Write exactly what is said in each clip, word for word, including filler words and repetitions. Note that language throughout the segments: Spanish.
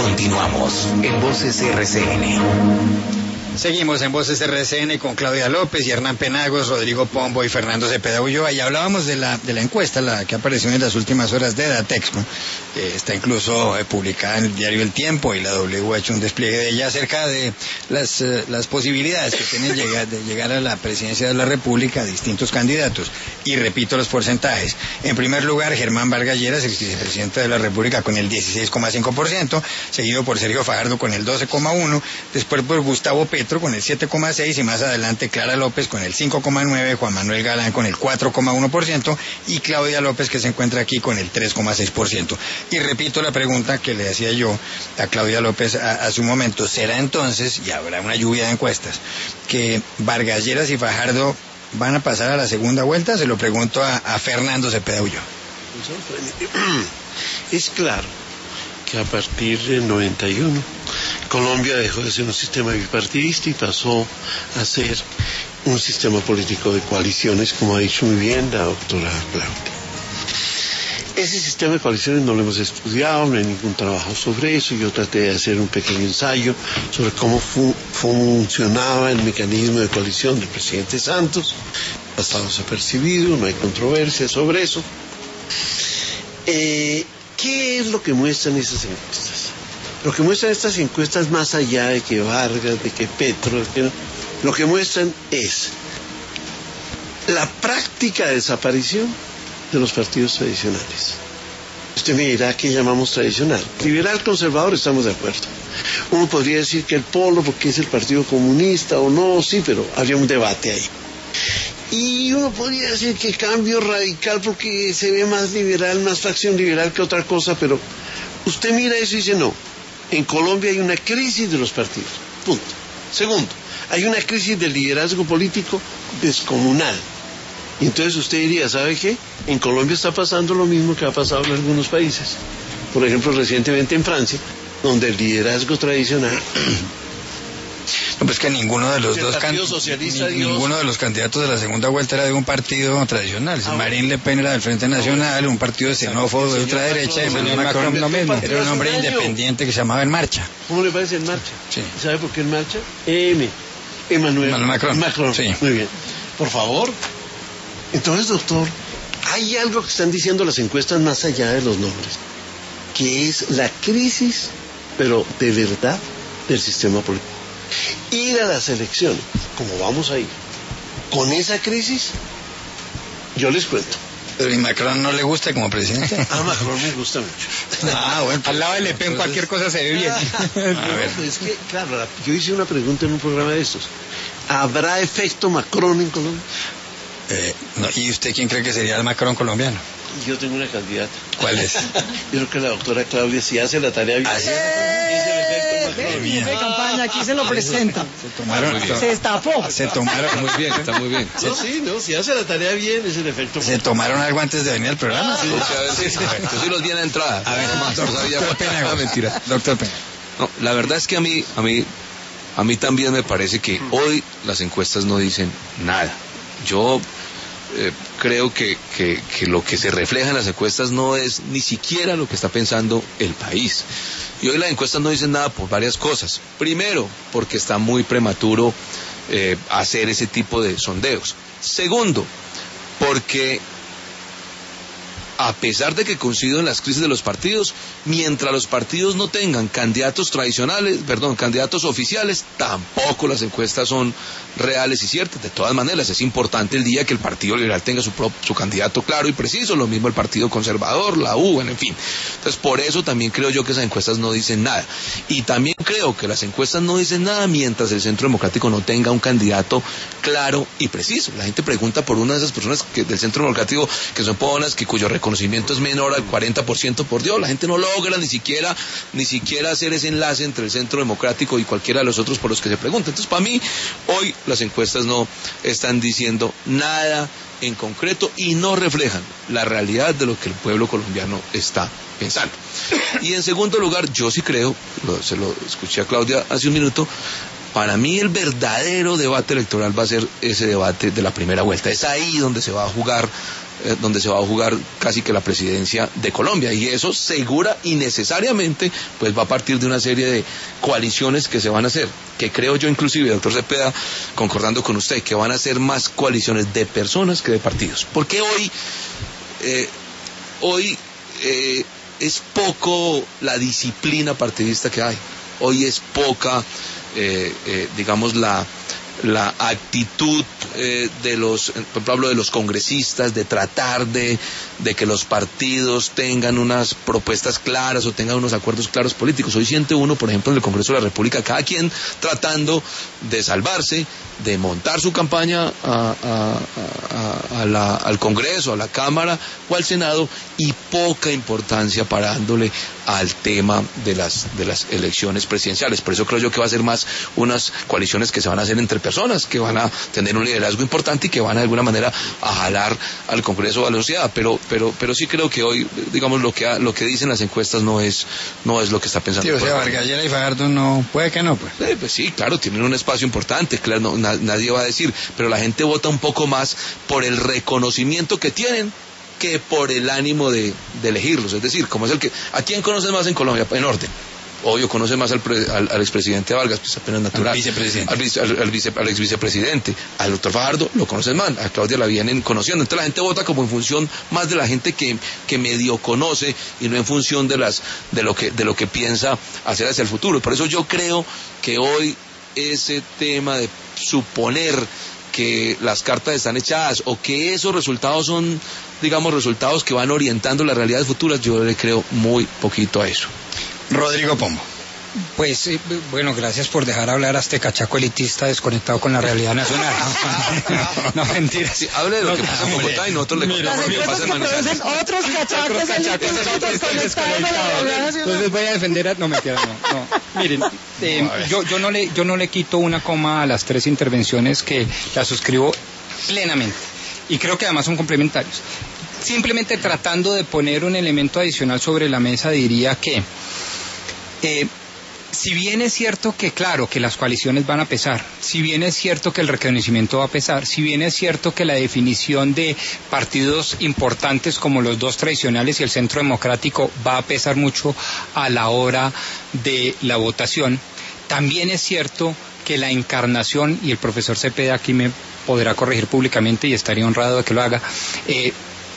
Continuamos en Voces R C N. Seguimos en Voces R C N con Claudia López y Hernán Penagos, Rodrigo Pombo y Fernando Cepeda Ulloa. Y hablábamos de la de la encuesta, la que apareció en las últimas horas de Datexco. Eh, está incluso eh, publicada en el diario El Tiempo, y la W ha hecho un despliegue de ella acerca de las eh, las posibilidades que tienen llegar, de llegar a la presidencia de la República distintos candidatos. Y repito los porcentajes. En primer lugar, Germán Vargas Lleras, el vicepresidente de la República, con el dieciséis coma cinco por ciento, seguido por Sergio Fajardo con el doce coma uno por ciento, después por Gustavo Petro con el siete coma seis por ciento, y más adelante Clara López con el cinco coma nueve por ciento, Juan Manuel Galán con el cuatro coma uno por ciento y Claudia López, que se encuentra aquí, con el tres coma seis por ciento. Y repito la pregunta que le hacía yo a Claudia López hace un momento: ¿será entonces, y habrá una lluvia de encuestas, que Vargas Lleras y Fajardo van a pasar a la segunda vuelta? Se lo pregunto a, a Fernando Cepeda Ulloa. Es claro que a partir del noventa y uno Colombia dejó de ser un sistema bipartidista y pasó a ser un sistema político de coaliciones, como ha dicho muy bien la doctora Claudia. Ese sistema de coaliciones no lo hemos estudiado, no hay ningún trabajo sobre eso. Yo traté de hacer un pequeño ensayo sobre cómo fu- funcionaba el mecanismo de coalición del presidente Santos. Ha estado desapercibido, no hay controversia sobre eso. Eh, ¿Qué es lo que muestran esas encuestas? Lo que muestran estas encuestas, más allá de que Vargas, de que Petro, de que, lo que muestran es la práctica desaparición de los partidos tradicionales. Usted me dirá qué llamamos tradicional. Liberal, conservador, estamos de acuerdo. Uno podría decir que el Polo, porque es el Partido Comunista o no, sí, pero habría un debate ahí. Y uno podría decir que Cambio Radical, porque se ve más liberal, más facción liberal que otra cosa, pero usted mira eso y dice no. En Colombia hay una crisis de los partidos, punto. Segundo, hay una crisis del liderazgo político descomunal. Y entonces usted diría, ¿sabe qué? En Colombia está pasando lo mismo que ha pasado en algunos países. Por ejemplo, recientemente en Francia, donde el liderazgo tradicional... No, pues que ninguno de los dos can... ni, ninguno de los candidatos de la segunda vuelta era de un partido tradicional. Ah, Marine Le Pen era del Frente Nacional, ah, un partido xenófobo de ultraderecha, y Emmanuel Macron lo mismo. Era un hombre independiente que se llamaba En Marcha. ¿Cómo le parece En Marcha? Sí. ¿Sabe por qué En Marcha? M. Emmanuel, Emmanuel Macron. Macron. Sí. Muy bien. Por favor. Entonces, doctor, hay algo que están diciendo las encuestas más allá de los nombres, que es la crisis, pero de verdad, del sistema político. Ir a las elecciones, como vamos a ir, con esa crisis, yo les cuento. Pero ¿y Macron no le gusta como presidente? A Macron me gusta mucho. Ah, bueno. Al lado de Le Pen cualquier cosa se ve bien. A ver. Es que, claro, yo hice una pregunta en un programa de estos. ¿Habrá efecto Macron en Colombia? Eh, no, ¿y usted quién cree que sería el Macron colombiano? Yo tengo una candidata. ¿Cuál es? Yo creo que la doctora Claudia, si hace la tarea bien. ¿Así? Jefe de campaña, aquí se lo presenta. Se tomaron, se estafó. Se tomaron, muy bien, está muy bien. Sí, sí, no, si hace la tarea bien es el efecto. Se tomaron algo antes de venir al programa. Sí, sí, sí, yo sí los vi en la entrada. A ver, más, doctor, no sabía doctor Pena, no, mentira. Doctor Pena. No, la verdad es que a mí, a mí, a mí también me parece que hoy las encuestas no dicen nada. Yo eh, creo que, que, que lo que se refleja en las encuestas no es ni siquiera lo que está pensando el país. Y hoy las encuestas no dicen nada por varias cosas. Primero, porque está muy prematuro eh, hacer ese tipo de sondeos. Segundo, porque a pesar de que coincido en las crisis de los partidos, mientras los partidos no tengan candidatos tradicionales, perdón, candidatos oficiales, tampoco las encuestas son reales y ciertas. De todas maneras, es importante el día que el Partido Liberal tenga su, pro, su candidato claro y preciso, lo mismo el Partido Conservador, la U, en fin. Entonces, por eso también creo yo que esas encuestas no dicen nada. Y también creo que las encuestas no dicen nada mientras el Centro Democrático no tenga un candidato claro y preciso. La gente pregunta por una de esas personas que, del Centro Democrático, que son personas que cuyo reconocimiento es menor al cuarenta por ciento, por Dios, la gente no logra ni siquiera ni siquiera hacer ese enlace entre el Centro Democrático y cualquiera de los otros por los que se pregunta. Entonces, para mí, hoy las encuestas no están diciendo nada en concreto y no reflejan la realidad de lo que el pueblo colombiano está pensando. Y en segundo lugar, yo sí creo, lo, se lo escuché a Claudia hace un minuto, para mí el verdadero debate electoral va a ser ese debate de la primera vuelta. Es ahí donde se va a jugar eh, donde se va a jugar casi que la presidencia de Colombia, y eso segura y necesariamente pues va a partir de una serie de coaliciones que se van a hacer, que creo yo inclusive, doctor Cepeda, concordando con usted, que van a ser más coaliciones de personas que de partidos, porque hoy eh, hoy eh, es poco la disciplina partidista que hay, hoy es poca eh, eh, digamos la la actitud eh, de los, por ejemplo, hablo de los congresistas, de tratar de, de que los partidos tengan unas propuestas claras o tengan unos acuerdos claros políticos. Hoy siente uno, por ejemplo, en el Congreso de la República, cada quien tratando de salvarse, de montar su campaña a, a, a, a la, al Congreso, a la Cámara o al Senado, y poca importancia parándole al tema de las, de las elecciones presidenciales. Por eso creo yo que va a ser más unas coaliciones que se van a hacer entre personas, que van a tener un liderazgo importante y que van de alguna manera a jalar al Congreso o a la sociedad. Pero, pero, pero sí creo que hoy, digamos, lo que, lo que dicen las encuestas no es, no es lo que está pensando. Sí, o sea, Vargas Lleras y Fajardo no, puede que no, pues. Eh, pues sí, claro, tienen un espacio importante, claro, no, na, nadie va a decir, pero la gente vota un poco más por el reconocimiento que tienen que por el ánimo de, de elegirlos. Es decir, como es el que, ¿a quién conoces más en Colombia? En orden. Obvio, conoce más al, pre, al, al expresidente Vargas, pues apenas natural. Al vicepresidente. Al, vice, al, al, vice, al ex vicepresidente. Al doctor Fajardo lo conoces más, a Claudia la vienen conociendo. Entonces la gente vota como en función más de la gente que, que medio conoce y no en función de las de lo que de lo que piensa hacer hacia el futuro. Por eso yo creo que hoy ese tema de suponer que las cartas están echadas o que esos resultados son, digamos, resultados que van orientando las realidades futuras, yo le creo muy poquito a eso. Rodrigo Pombo. Pues, eh, bueno, gracias por dejar hablar a este cachaco elitista desconectado con la realidad nacional. No, no mentira. Sí, hable de lo no, que pasa en Bogotá y nosotros le contamos lo que pasa en Manizales. Otros cachacos elitistas desconectados. Entonces voy a defender a... No, mentira, no. no. Miren, eh, no, yo, yo, no le, yo no le quito una coma a las tres intervenciones, que las suscribo plenamente. Y creo que además son complementarios. Simplemente tratando de poner un elemento adicional sobre la mesa, diría que... Eh, si bien es cierto que, claro, que las coaliciones van a pesar, si bien es cierto que el reconocimiento va a pesar, si bien es cierto que la definición de partidos importantes como los dos tradicionales y el Centro Democrático va a pesar mucho a la hora de la votación, también es cierto que la encarnación, y el profesor Cepeda aquí me podrá corregir públicamente y estaría honrado de que lo haga, eh,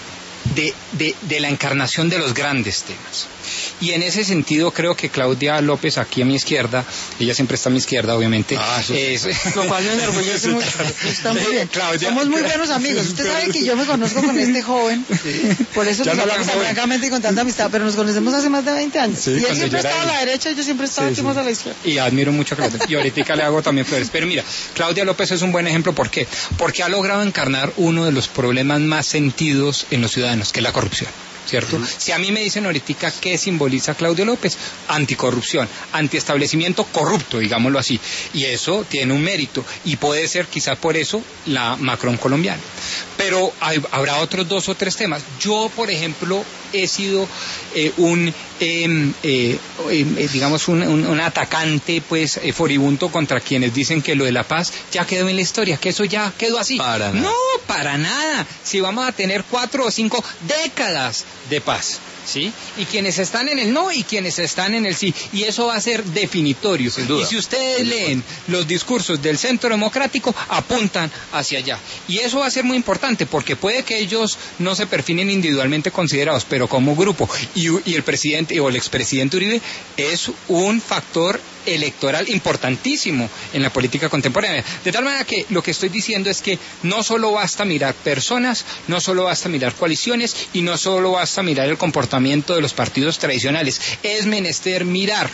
de, de, de la encarnación de los grandes temas. Y en ese sentido creo que Claudia López, aquí a mi izquierda, ella siempre está a mi izquierda, obviamente. Ah, eso es, sí. Lo cual me enorgullece mucho. Está muy bien. Claudia. Somos muy buenos amigos. Usted sabe que yo me conozco con este joven, por eso nos hablamos tan francamente y con tanta amistad, pero nos conocemos hace más de veinte años. Sí, y él siempre estaba él. a la derecha y yo siempre estaba sí, aquí sí. más a la izquierda. Y admiro mucho a Claudia. Y ahorita le hago también flores. Pero mira, Claudia López es un buen ejemplo. ¿Por qué? Porque ha logrado encarnar uno de los problemas más sentidos en los ciudadanos, que es la corrupción. ¿Cierto? Uh-huh. Si a mí me dicen ahorita qué simboliza Claudio López, anticorrupción, antiestablecimiento corrupto, digámoslo así, y eso tiene un mérito, y puede ser quizá por eso la Macron colombiana. Pero hay, habrá otros dos o tres temas. Yo, por ejemplo, he sido eh, un, eh, eh, eh, digamos, un, un, un atacante, pues, eh, furibundo contra quienes dicen que lo de la paz ya quedó en la historia, que eso ya quedó así. Para nada. No, para nada. Si vamos a tener cuatro o cinco décadas de paz, ¿sí? Y quienes están en el no y quienes están en el sí. Y eso va a ser definitorio. Sin duda. Y si ustedes leen los discursos del Centro Democrático, apuntan hacia allá. Y eso va a ser muy importante, porque puede que ellos no se perfilen individualmente considerados, pero como grupo. Y, y el presidente o el expresidente Uribe es un factor electoral importantísimo en la política contemporánea. De tal manera que lo que estoy diciendo es que no solo basta mirar personas, no solo basta mirar coaliciones y no solo basta mirar el comportamiento de los partidos tradicionales. Es menester mirar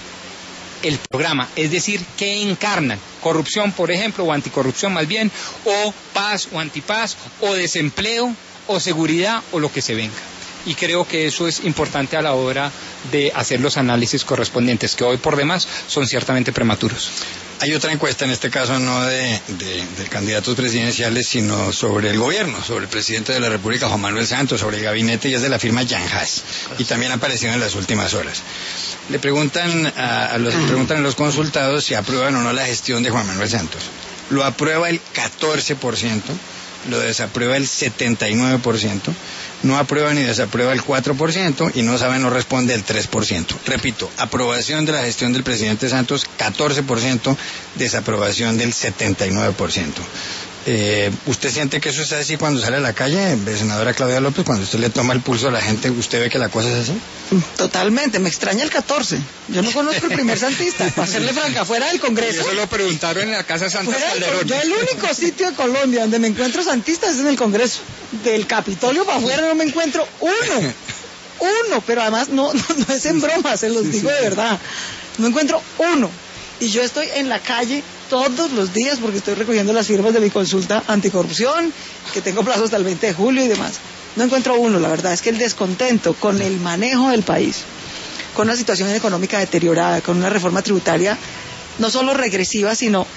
el programa, es decir, qué encarnan, corrupción, por ejemplo, o anticorrupción más bien, o paz o antipaz, o desempleo, o seguridad, o lo que se venga. Y creo que eso es importante a la hora de hacer los análisis correspondientes, que hoy por demás son ciertamente prematuros. Hay otra encuesta, en este caso no de, de, de candidatos presidenciales, sino sobre el gobierno, sobre el presidente de la República, Juan Manuel Santos, sobre el gabinete, y es de la firma Jan Haas, y también ha aparecido en las últimas horas. Le preguntan a, a los, le preguntan a los consultados si aprueban o no la gestión de Juan Manuel Santos. Lo aprueba el catorce por ciento, lo desaprueba el setenta y nueve por ciento, no aprueba ni desaprueba el cuatro por ciento y no sabe, no responde el tres por ciento. Repito, aprobación de la gestión del presidente Santos, catorce por ciento, desaprobación del setenta y nueve por ciento. Eh, ¿Usted siente que eso es así cuando sale a la calle, senadora Claudia López, cuando usted le toma el pulso a la gente, usted ve que la cosa es así? Totalmente, me extraña el catorce. Yo no conozco el primer santista, para serle franca, fuera del Congreso. Y eso lo preguntaron en la Casa Santa Calderón. Yo el único sitio de Colombia donde me encuentro santistas es en el Congreso. Del Capitolio para afuera no me encuentro uno. Uno, pero además no, no, no es en broma, se los digo de verdad. No encuentro uno. Y yo estoy en la calle todos los días porque estoy recogiendo las firmas de mi consulta anticorrupción, que tengo plazo hasta el veinte de julio y demás. No encuentro uno, la verdad es que el descontento con el manejo del país, con una situación económica deteriorada, con una reforma tributaria no solo regresiva, sino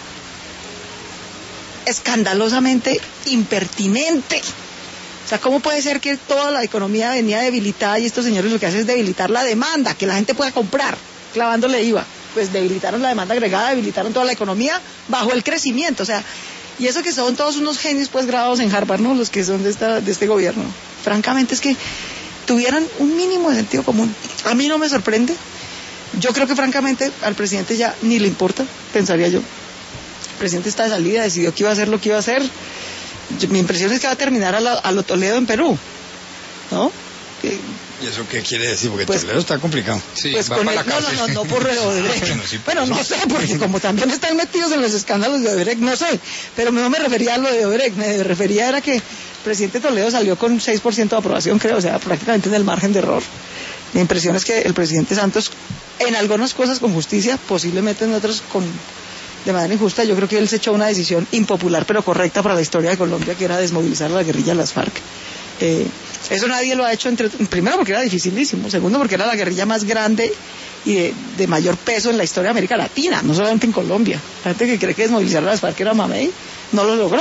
escandalosamente impertinente. O sea, ¿cómo puede ser que toda la economía venía debilitada y estos señores lo que hacen es debilitar la demanda, que la gente pueda comprar, clavándole I V A? Pues debilitaron la demanda agregada, debilitaron toda la economía, bajó el crecimiento, o sea, y eso que son todos unos genios pues graduados en Harvard, ¿no? Los que son de, esta, de este gobierno. Francamente es que tuvieran un mínimo de sentido común. A mí no me sorprende. Yo creo que francamente al presidente ya ni le importa, pensaría yo. El presidente está de salida, decidió que iba a hacer lo que iba a hacer. Yo, mi impresión es que va a terminar a, la, a lo Toledo en Perú, ¿no? Que, ¿y eso qué quiere decir? Porque pues, Toledo está complicado. Sí, pues con el, no, no, no, no por Odebrecht. Bueno, sí, bueno, no sé, porque como también están metidos en los escándalos de Odebrecht, no sé, pero no me refería a lo de Odebrecht, me refería era que el presidente Toledo salió con seis por ciento de aprobación, creo, o sea, prácticamente en el margen de error. Mi impresión es que el presidente Santos, en algunas cosas con justicia, posiblemente en otras con de manera injusta, yo creo que él se echó una decisión impopular, pero correcta para la historia de Colombia, que era desmovilizar a la guerrilla de las FARC. Eh, eso nadie lo ha hecho, entre, primero porque era dificilísimo, segundo porque era la guerrilla más grande y de, de mayor peso en la historia de América Latina, no solamente en Colombia. La gente que cree que desmovilizar a las FARC era mamey, no lo logró.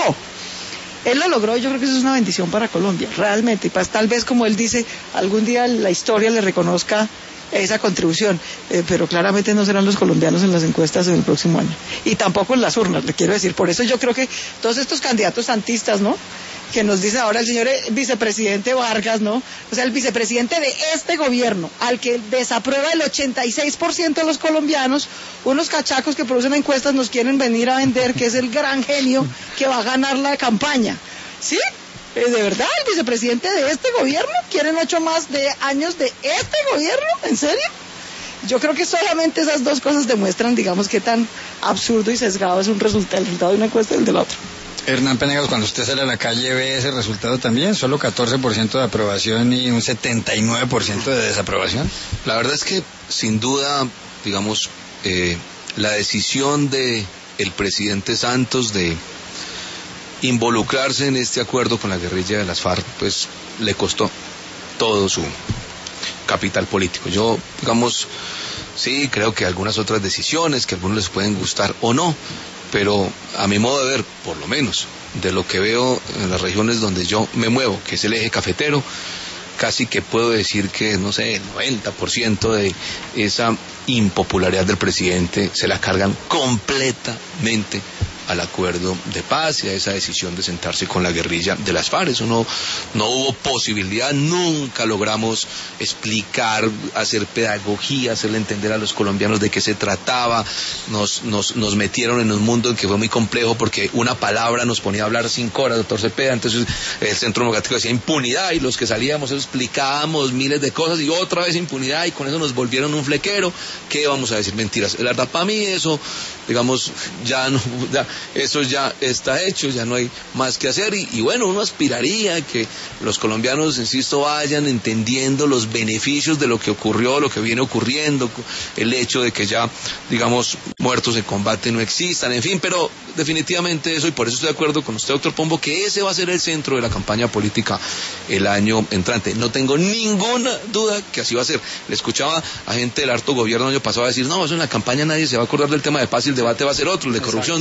Él lo logró y yo creo que eso es una bendición para Colombia, realmente, y pues, tal vez como él dice, algún día la historia le reconozca esa contribución, eh, pero claramente no serán los colombianos en las encuestas en el próximo año, y tampoco en las urnas, le quiero decir. Por eso yo creo que todos estos candidatos santistas, ¿no?, que nos dice ahora el señor vicepresidente Vargas, ¿no?, o sea, el vicepresidente de este gobierno, al que desaprueba el ochenta y seis por ciento de los colombianos, unos cachacos que producen encuestas nos quieren venir a vender que es el gran genio que va a ganar la campaña, ¿sí? ¿De verdad el vicepresidente de este gobierno? ¿Quieren ocho más de años de este gobierno? ¿En serio? Yo creo que solamente esas dos cosas demuestran, digamos, qué tan absurdo y sesgado es un resultado, el resultado de una encuesta y el del otro. Hernán Penegas, cuando usted sale a la calle, ¿ve ese resultado también? ¿Solo catorce por ciento de aprobación y un setenta y nueve por ciento de desaprobación? La verdad es que, sin duda, digamos, eh, la decisión de el presidente Santos de involucrarse en este acuerdo con la guerrilla de las FARC, pues le costó todo su capital político. Yo, digamos, sí, creo que algunas otras decisiones que a algunos les pueden gustar o no, pero a mi modo de ver, por lo menos, de lo que veo en las regiones donde yo me muevo, que es el eje cafetero, casi que puedo decir que, no sé, el noventa por ciento de esa impopularidad del presidente se la cargan completamente al acuerdo de paz y a esa decisión de sentarse con la guerrilla de las FARC. Eso no, no hubo posibilidad, nunca logramos explicar, hacer pedagogía, hacerle entender a los colombianos de qué se trataba. Nos, nos, nos metieron en un mundo en que fue muy complejo porque una palabra nos ponía a hablar cinco horas, doctor Cepeda. Entonces el Centro Democrático decía impunidad y los que salíamos explicábamos miles de cosas y otra vez impunidad y con eso nos volvieron un flequero. ¿Qué vamos a decir? Mentiras. La verdad, para mí eso, digamos, ya no... Ya, eso ya está hecho, ya no hay más que hacer y, y bueno, uno aspiraría que los colombianos, insisto, vayan entendiendo los beneficios de lo que ocurrió, lo que viene ocurriendo, el hecho de que ya, digamos, muertos en combate no existan, en fin, pero definitivamente eso, y por eso estoy de acuerdo con usted, doctor Pombo, que ese va a ser el centro de la campaña política el año entrante. No tengo ninguna duda que así va a ser. Le escuchaba a gente del harto gobierno el año pasado decir, no, eso en la campaña nadie se va a acordar del tema de paz y el debate va a ser otro, el de corrupción. No, el debate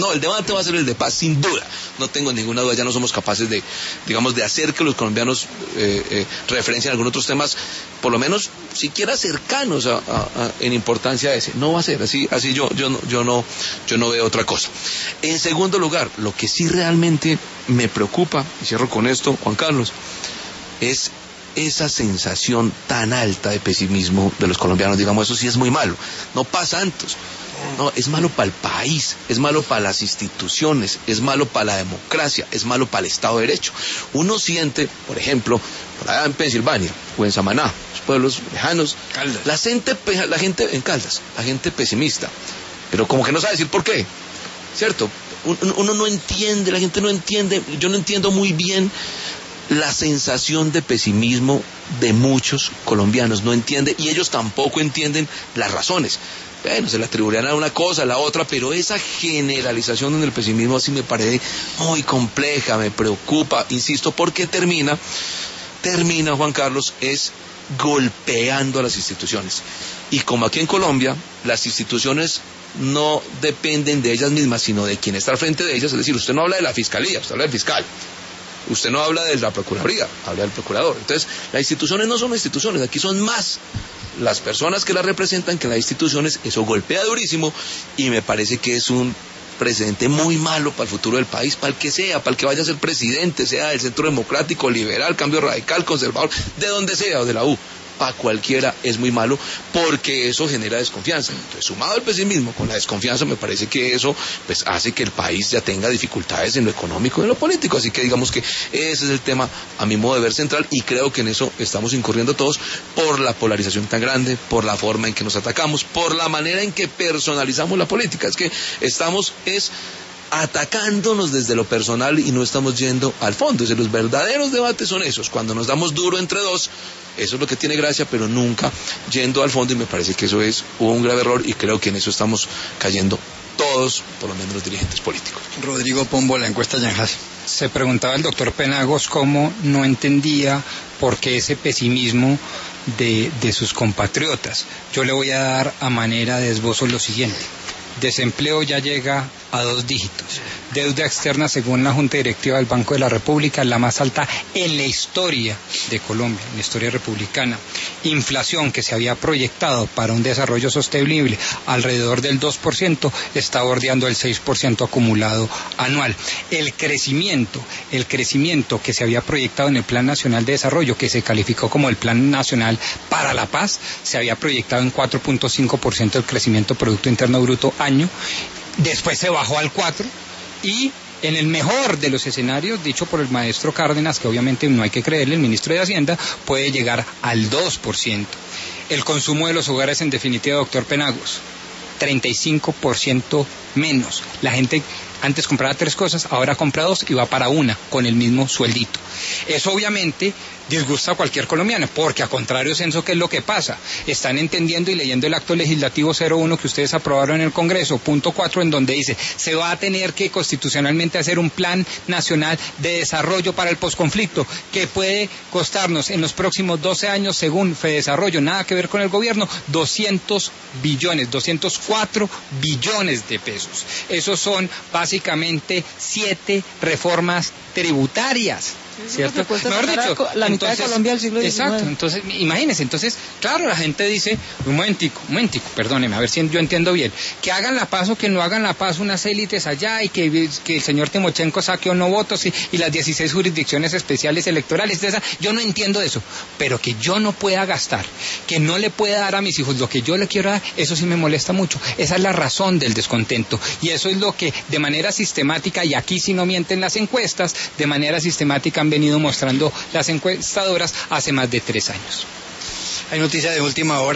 importante va a ser el de paz, sin duda. No tengo ninguna duda, ya no somos capaces de, digamos, de hacer que los colombianos eh, eh, referencien algunos otros temas, por lo menos siquiera cercanos a, a, a, en importancia a ese. No va a ser así, así yo, yo, no, yo, no, yo no veo otra cosa. En segundo lugar, lo que sí realmente me preocupa, y cierro con esto, Juan Carlos, es esa sensación tan alta de pesimismo de los colombianos. Digamos, eso sí es muy malo, no para Santos, no, es malo para el país, es malo para las instituciones, es malo para la democracia, es malo para el Estado de Derecho. Uno siente, por ejemplo, por allá en Pensilvania o en Samaná, los pueblos lejanos, Caldas. la gente, la gente en Caldas, la gente pesimista, pero como que no sabe decir por qué, ¿cierto? Uno no entiende, la gente no entiende, yo no entiendo muy bien la sensación de pesimismo de muchos colombianos, no entiende, y ellos tampoco entienden las razones. Bueno, se le atribuirán a una cosa, a la otra, pero esa generalización en el pesimismo así me parece muy compleja, me preocupa, insisto, porque termina, termina, Juan Carlos, es golpeando a las instituciones. Y como aquí en Colombia, las instituciones no dependen de ellas mismas, sino de quien está al frente de ellas, es decir, usted no habla de la fiscalía, usted habla del fiscal. Usted no habla de la Procuraduría, habla del Procurador. Entonces, las instituciones no son instituciones, aquí son más las personas que las representan que las instituciones. Eso golpea durísimo y me parece que es un precedente muy malo para el futuro del país, para el que sea, para el que vaya a ser presidente, sea del Centro Democrático, Liberal, Cambio Radical, Conservador, de donde sea, o de la U. Para cualquiera es muy malo porque eso genera desconfianza. Entonces, sumado al pesimismo con la desconfianza, me parece que eso pues hace que el país ya tenga dificultades en lo económico y en lo político. Así que digamos que ese es el tema, a mi modo de ver, central, y creo que en eso estamos incurriendo todos por la polarización tan grande, por la forma en que nos atacamos, por la manera en que personalizamos la política. Es que estamos es atacándonos desde lo personal y no estamos yendo al fondo. Es decir, los verdaderos debates son esos, cuando nos damos duro entre dos. Eso es lo que tiene gracia, pero nunca yendo al fondo, y me parece que eso es un grave error, y creo que en eso estamos cayendo todos, por lo menos los dirigentes políticos. Rodrigo Pombo, la encuesta Yanjas. Se preguntaba el doctor Penagos cómo no entendía por qué ese pesimismo de, de sus compatriotas. Yo le voy a dar a manera de esbozo lo siguiente. Desempleo ya llega a dos dígitos. Deuda externa, según la Junta Directiva del Banco de la República, la más alta en la historia de Colombia, en la historia republicana. Inflación, que se había proyectado para un desarrollo sostenible alrededor del dos por ciento, está bordeando el seis por ciento acumulado anual. El crecimiento, el crecimiento que se había proyectado en el Plan Nacional de Desarrollo, que se calificó como el Plan Nacional para la Paz, se había proyectado en cuatro punto cinco por ciento del crecimiento Producto Interno Bruto año. Después se bajó al cuatro por ciento y en el mejor de los escenarios, dicho por el maestro Cárdenas, que obviamente no hay que creerle, el ministro de Hacienda, puede llegar al dos por ciento. El consumo de los hogares, en definitiva, doctor Penagos, treinta y cinco por ciento menos. La gente antes compraba tres cosas, ahora compra dos y va para una, con el mismo sueldito. Eso obviamente disgusta a cualquier colombiano, porque a contrario censo, ¿qué es lo que pasa? Están entendiendo y leyendo el acto legislativo cero uno que ustedes aprobaron en el Congreso, punto cuatro, en donde dice, se va a tener que constitucionalmente hacer un plan nacional de desarrollo para el posconflicto, que puede costarnos en los próximos doce años, según Fedesarrollo, nada que ver con el gobierno, doscientos billones, doscientos cuatro billones de pesos. Esos son básicamente siete reformas tributarias, ¿cierto? Mejor dicho, la mitad entonces, de Colombia del siglo diecinueve. Exacto, entonces imagínense, entonces, claro, la gente dice, un momentico, un momentico, perdóneme, a ver si yo entiendo bien, que hagan la paz o que no hagan la paz unas élites allá y que, que el señor Timochenko saque o no votos y, y las dieciséis jurisdicciones especiales electorales, de esa, yo no entiendo eso, pero que yo no pueda gastar, que no le pueda dar a mis hijos lo que yo le quiero dar, eso sí me molesta mucho. Esa es la razón del descontento, y eso es lo que de manera sistemática, y aquí si no mienten las encuestas, de manera sistemática han venido mostrando las encuestadoras hace más de tres años. Hay noticias de última hora.